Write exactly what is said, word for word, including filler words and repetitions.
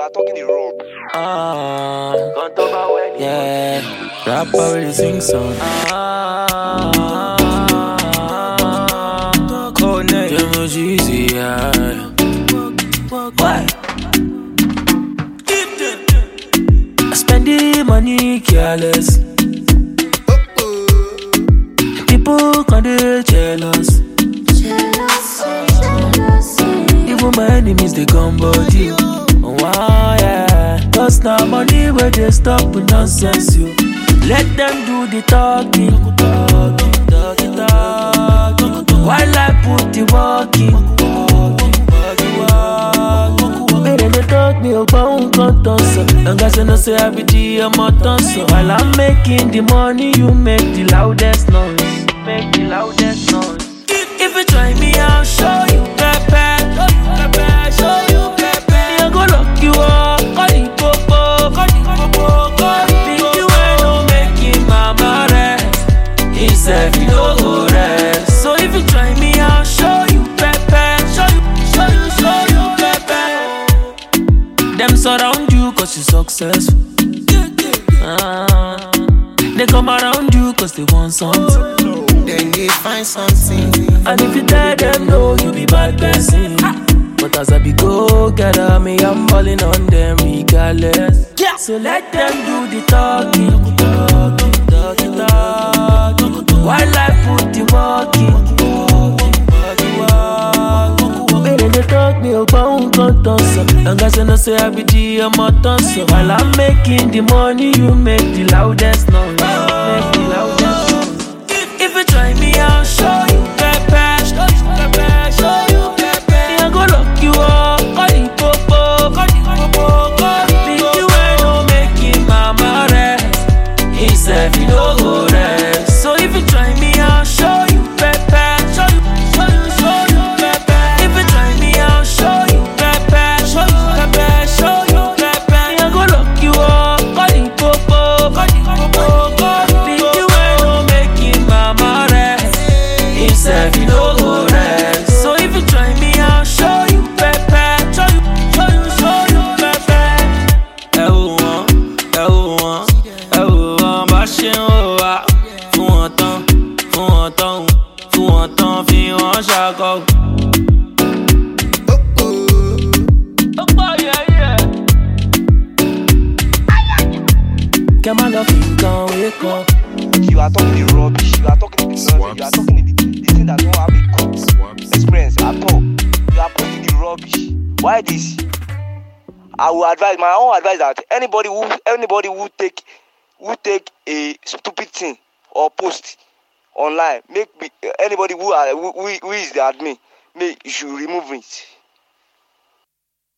are talking the wrong. Ah, yeah, rapper really sing song. Ah, Kone, Demo Jeezy, yeah. Why? I spend the money careless. People kinda jealous. Even my enemies they come body. Oh wow, yeah. Cause now money where they stop with nonsense, you. Let them do the talking, talking, talking, talking. While I put the walking, hey, then they talk me about contour. And guys I know say I be the mountain. So while I'm making the money, you make the loudest noise. Make the loudest noise. If you try me, I'll show you pepper. Show you pepper. Me I go lock you up. Call it popo, call it popo, call it popo. You ain't no making mama rest. Instead you no go rest. So if you try me, I'll show you pepper. Show you, show you, show you pepper. Them surround you cause you successful. Ah, they come around you cause they want something. Then they find something. And if you tell them no, you be bad person. But as I be go getter, me I'm balling on them regardless. So let them do the talking, talking, talking, talking. While I put the walking, hey, then they talk me about contour. And guys I know say I be the mountain. So while I'm making the money, you make the loudest noise. Make the loudest noise. If you try me, I'll show you pepper. Show you pepper, show you pepper. Me I go lock you up. Call it popo, call it popo, call it popo. You ain't no making mama rest. Instead you no go rest. So if you try me, I'll show you pepper. Show you, show you, show you pepper. If you try me, I'll show you pepper. Show you pepper, show you pepper. Me I go lock you up. Call it popo, call it popo, call it popo. You ain't no making mama rest. Instead you no go rest. So if you try me, I'll show you pepper. Show you, show you, show you pepper. Everyone, everyone, everyone, bashing over. Fún wọn tán, fún wọn tán, fún wọn tán, fi wọn ṣàkọ. Kẹ́ má lọ fi nǹkan wé kan. You are talking the rubbish. You are talking the nonsense. You are talking the, the thing that don't have a good experience at all. You are putting the rubbish. Why this? I will advise my own advice that anybody who anybody who take who take a stupid thing or post online, make me, anybody who, are, who who is the admin, make you should remove it.